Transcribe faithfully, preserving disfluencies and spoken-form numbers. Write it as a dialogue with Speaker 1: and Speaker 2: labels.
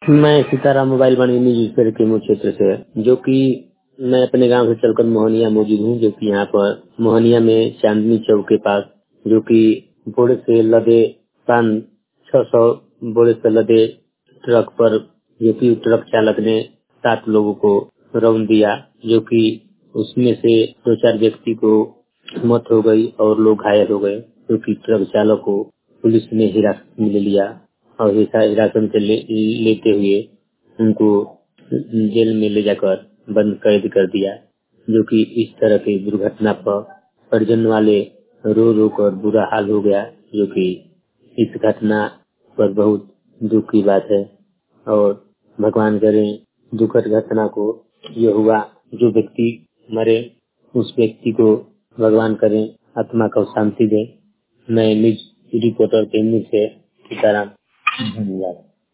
Speaker 1: मैं सीताराम मोबाइल वाणिज्य यूजर के मुख्य क्षेत्र से, जो कि मैं अपने गांव से चलकर मोहनिया मौजूद हूँ, जो कि यहाँ पर मोहनिया में चांदनी चौक के पास, जो कि बोरे से लदे पाँच छह सौ बोरे से लदे ट्रक पर, जो कि ट्रक चालक ने सात लोगों को रौंद दिया, जो कि उसमें से दो चार व्यक्ति को मौत हो गई और लोग घायल हो गए, जो कि ट्रक चालक को पुलिस ने हिरासत में ले लिया और हिरासत में ले, लेते हुए उनको जेल में ले जाकर बंद कैद कर दिया। जो कि इस तरह की दुर्घटना पर परिजन वाले रो रो कर बुरा हाल हो गया, जो कि इस घटना पर बहुत दुख की बात है। और भगवान करे दुखद घटना को ये हुआ, जो व्यक्ति मरे उस व्यक्ति को भगवान करे आत्मा को शांति दे। मैं न्यूज रिपोर्टर के मुंह से सीताराम धन्यवाद।